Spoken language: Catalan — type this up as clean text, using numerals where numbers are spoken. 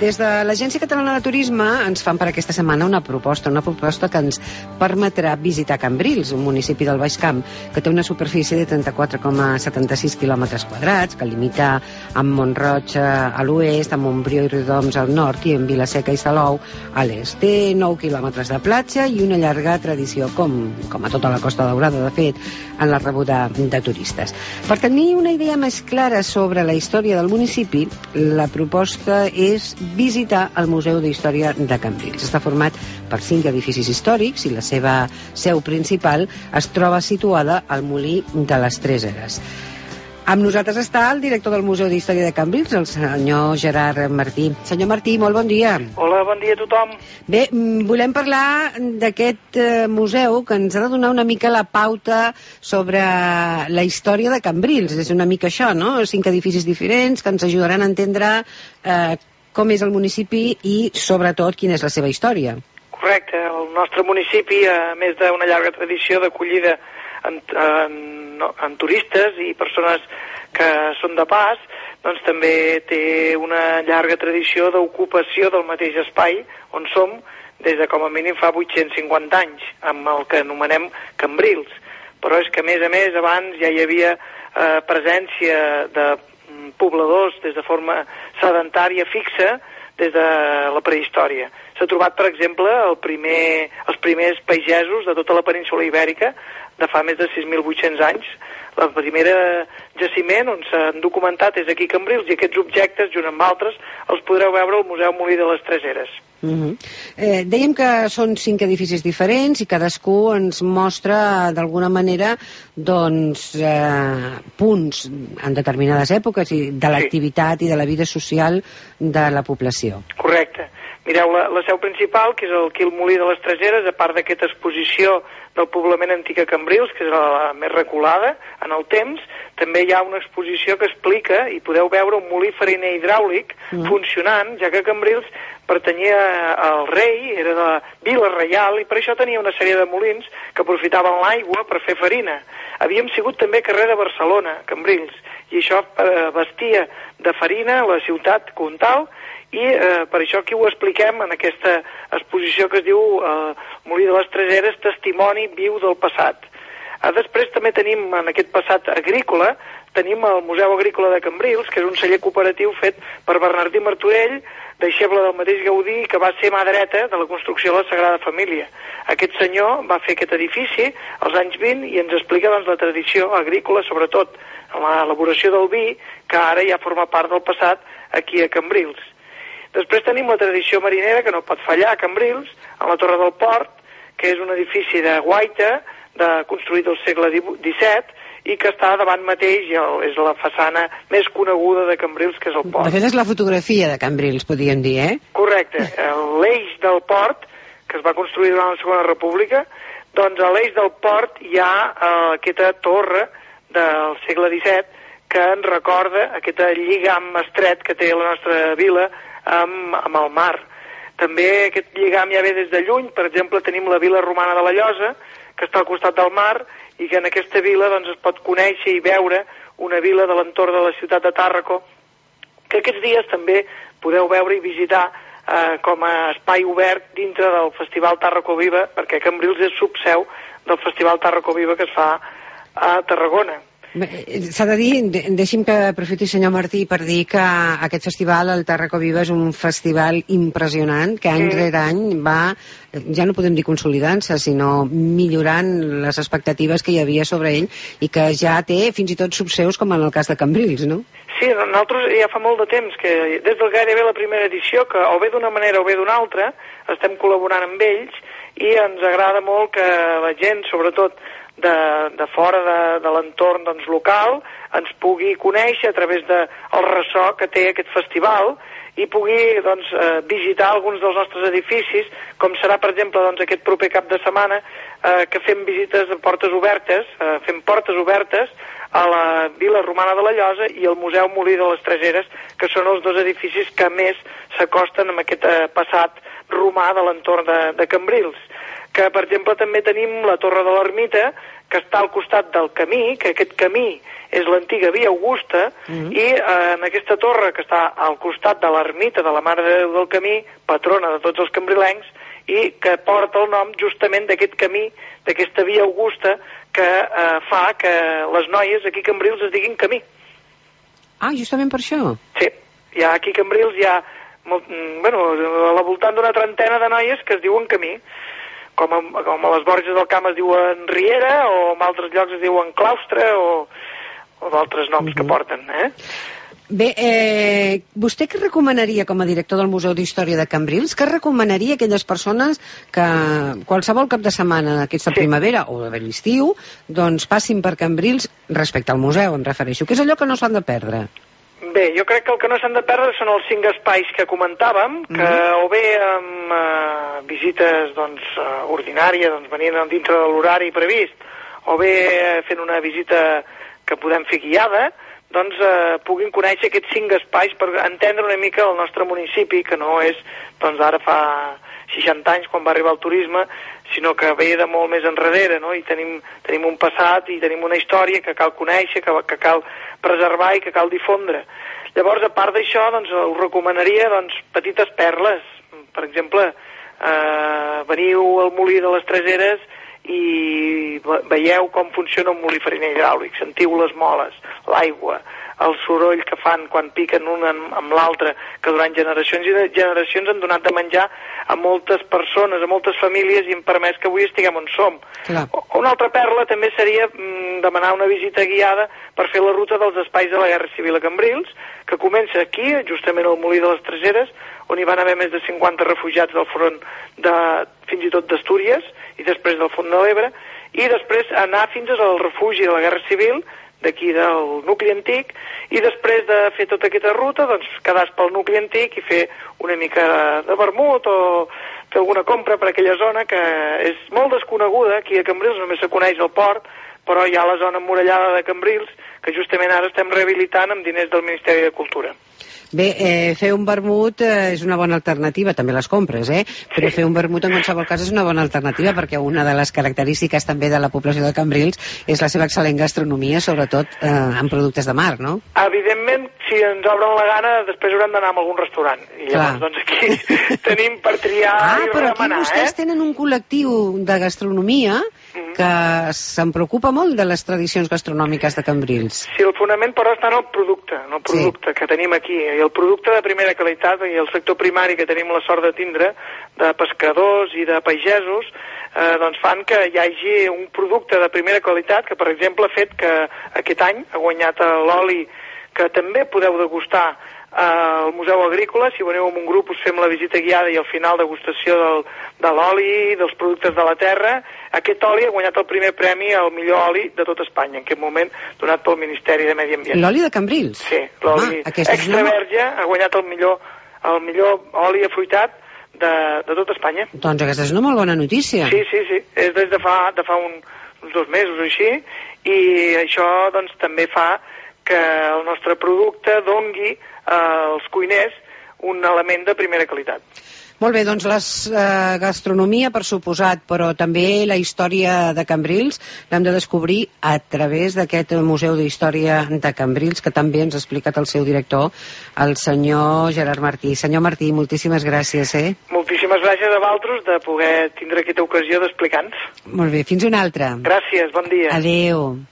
Des de l'Agència Catalana de Turisme ens fan per aquesta setmana una proposta que ens permetrà visitar Cambrils, un municipi del Baix Camp que té una superfície de 34,76 quilòmetres quadrats, que limita amb Mont-roig a l'oest, amb Montbrió i Riudoms al nord i amb Vila-seca i Salou a l'est. Té 9 quilòmetres de platja i una llarga tradició, com a tota la Costa Daurada, de fet, en la rebuda de turistes. Per tenir una idea més clara sobre la història del municipi, la proposta és visitar el Museu d'Història de Cambrils. Està format per 5 edificis històrics i la seva seu principal es troba situada al Molí de les Tres Eres. Amb nosaltres està el director del Museu d'Història de Cambrils, el senyor Gerard Martí. Senyor Martí, molt bon dia. Hola, bon dia a tothom. Bé, volem parlar d'aquest museu que ens ha de donar una mica la pauta sobre la història de Cambrils. És una mica això, no? 5 edificis diferents que ens ajudaran a entendre com és el municipi i, sobretot, quina és la seva història. Correcte. El nostre municipi, a més d'una llarga tradició d'acollida en turistes i persones que són de pas, doncs també té una llarga tradició d'ocupació del mateix espai on som des de com a mínim fa 850 anys, amb el que anomenem Cambrils. Però és que, a més, abans ja hi havia presència de pobladors des de forma sedentària fixa des de la prehistòria. S'ha trobat, per exemple, els primers pagesos de tota la península ibèrica de fa més de 6.800 anys. El primer jaciment on s'han documentat és aquí a Cambrils i aquests objectes, junt amb altres, els podreu veure al Museu Molí de les Tres Eres. Dèiem que són 5 edificis diferents i cadascú ens mostra d'alguna manera punts en determinades èpoques de l'activitat i de la vida social de la població. Correcte. Mireu, la seu principal, que és aquí el Molí de les Tres Eres, a part d'aquesta exposició del poblament antic a Cambrils, que és la més reculada en el temps, també hi ha una exposició que explica, i podeu veure, un molí fariner hidràulic funcionant, ja que Cambrils pertanyia al rei, era de Vila Reial, i per això tenia una sèrie de molins que aprofitaven l'aigua per fer farina. Havíem sigut també carrer de Barcelona, Cambrils, i això vestia de farina la ciutat comtal, i per això aquí ho expliquem en aquesta exposició que es diu Molí de les Tres Eres, testimoni viu del passat. Després també tenim en aquest passat agrícola, tenim el Museu Agrícola de Cambrils, que és un celler cooperatiu fet per Bernardí Martorell, deixeble del mateix Gaudí, que va ser mà dreta de la construcció de la Sagrada Família. Aquest senyor va fer aquest edifici als anys 20 i ens explica la tradició agrícola, sobretot en l'elaboració del vi, que ara ja forma part del passat aquí a Cambrils. Després tenim la tradició marinera, que no pot fallar a Cambrils, a la Torre del Port, que és un edifici de guaita, construït al segle XVII, i que està davant mateix, és la façana més coneguda de Cambrils, que és el port. De fet, és la fotografia de Cambrils, podríem dir, eh? Correcte. L'eix del port, que es va construir durant la Segona República, doncs a l'eix del port hi ha aquesta torre del segle XVII que ens recorda aquest lligam estret que té la nostra vila amb el mar. També aquest lligam ja ve des de lluny. Per exemple, tenim la vila romana de la Llosa, que està al costat del mar, i que en aquesta vila es pot conèixer i veure una vila de l'entorn de la ciutat de Tàrraco, que aquests dies també podeu veure i visitar com a espai obert dintre del Festival Tàrraco Viva, perquè Cambrils és subseu del Festival Tàrraco Viva que es fa a Tarragona. S'ha de dir, deixi'm que aprofiti, senyor Martí, per dir que aquest festival, el Tàrraco Viva, és un festival impressionant, que any rere any va, ja no podem dir consolidant-se, sinó millorant les expectatives que hi havia sobre ell i que ja té fins i tot subseus, com en el cas de Cambrils, no? Sí, nosaltres ja fa molt de temps que, des del gairebé la primera edició, que o bé d'una manera o bé d'una altra, estem col·laborant amb ells i ens agrada molt que la gent, sobretot de fora de l'entorn local, ens pugui conèixer a través del ressò que té aquest festival i pugui visitar alguns dels nostres edificis, com serà, per exemple, aquest proper cap de setmana, que fem visites a portes obertes, fem portes obertes a la Vila Romana de la Llosa i al Museu Molí de les Tres Eres, que són els dos edificis que més s'acosten amb aquest passat romà de l'entorn de Cambrils. que, per exemple, també tenim la Torre de l'Ermita, que està al costat del camí, que aquest camí és l'antiga Via Augusta, i en aquesta torre que està al costat de l'ermita de la Mare de Déu del Camí, patrona de tots els cambrilencs, i que porta el nom justament d'aquest camí, d'aquesta Via Augusta, que fa que les noies aquí a Cambrils es diguin Camí. Ah, justament per això? Sí, aquí a Cambrils hi ha al voltant d'una trentena de noies que es diuen Camí, com a les Borges del Camp es diuen Riera, o en altres llocs es diuen Claustre, o d'altres noms que porten, Bé, vostè què recomanaria com a director del Museu d'Història de Cambrils? Què recomanaria a aquelles persones que qualsevol cap de setmana d'aquesta primavera o de l'estiu doncs passin per Cambrils respecte al museu, em refereixo? Què és allò que no s'han de perdre? Bé, jo crec que el que no s'han de perdre són els 5 espais que comentàvem, que o bé amb visites ordinàries, venint dintre de l'horari previst, o bé fent una visita que podem fer guiada, puguin conèixer aquests 5 espais per entendre una mica el nostre municipi, que no és ara fa 60 anys quan va arribar el turisme, sinó que ve de molt més enrere, no? I tenim un passat i tenim una història que cal conèixer, que cal preservar i que cal difondre. Llavors, a part d'això, us recomanaria petites perles. Per exemple, veniu al molí de les Traseres i veieu com funciona un molí fariner hidràulic, sentiu les moles, l'aigua, el soroll que fan quan piquen un amb l'altre, que durant generacions i generacions han donat de menjar a moltes persones, a moltes famílies, i hem permès que avui estiguem on som. Una altra perla també seria demanar una visita guiada per fer la ruta dels espais de la Guerra Civil a Cambrils, que comença aquí, justament al molí de les Traseres, on hi van haver més de 50 refugiats del front fins i tot d'Astúries, i després del Font de l'Ebre, i després anar fins al refugi de la Guerra Civil, d'aquí del nucli antic, i després de fer tota aquesta ruta, quedar-se pel nucli antic i fer una mica de vermut o fer alguna compra per aquella zona que és molt desconeguda. Aquí a Cambrils només se coneix el port, però hi ha la zona emmurallada de Cambrils, que justament ara estem rehabilitant amb diners del Ministeri de Cultura. Bé, fer un vermut és una bona alternativa, també les compres, però fer un vermut en qualsevol cas és una bona alternativa, perquè una de les característiques també de la població de Cambrils és la seva excel·lent gastronomia, sobretot en productes de mar, no? Evidentment, si ens obren la gana, després haurem d'anar a algun restaurant. I llavors, aquí tenim per triar i remenar, però aquí vostès tenen un col·lectiu de gastronomia que se'n preocupa molt de les tradicions gastronòmiques de Cambrils. Sí, el fonament però està en el producte, que tenim aquí, i el producte de primera qualitat, i el sector primari que tenim la sort de tindre, de pescadors i de pagesos, fan que hi hagi un producte de primera qualitat que, per exemple, ha fet que aquest any ha guanyat l'oli que també podeu degustar al Museu Agrícola. Si veniu amb un grup us fem la visita guiada i al final degustació de l'oli, dels productes de la terra. Aquest oli ha guanyat el primer premi al millor oli de tot Espanya, en aquest moment donat pel Ministeri de Medi Ambient. L'oli de Cambrils? Sí, l'oli extra verge ha guanyat el millor oli afruitat de tot Espanya. Doncs aquesta és una molt bona notícia. Sí, és des de fa uns 2 mesos o així, i això també fa que el nostre producte dongui als cuiners un element de primera qualitat. Molt bé, doncs la gastronomia, per suposat, però també la història de Cambrils l'hem de descobrir a través d'aquest Museu d'Història de Cambrils, que també ens ha explicat el seu director, el senyor Gerard Martí. Senyor Martí, moltíssimes gràcies. Moltíssimes gràcies a vosaltres de poder tindre aquesta ocasió d'explicar-nos. Molt bé, fins una altra. Gràcies, bon dia. Adéu.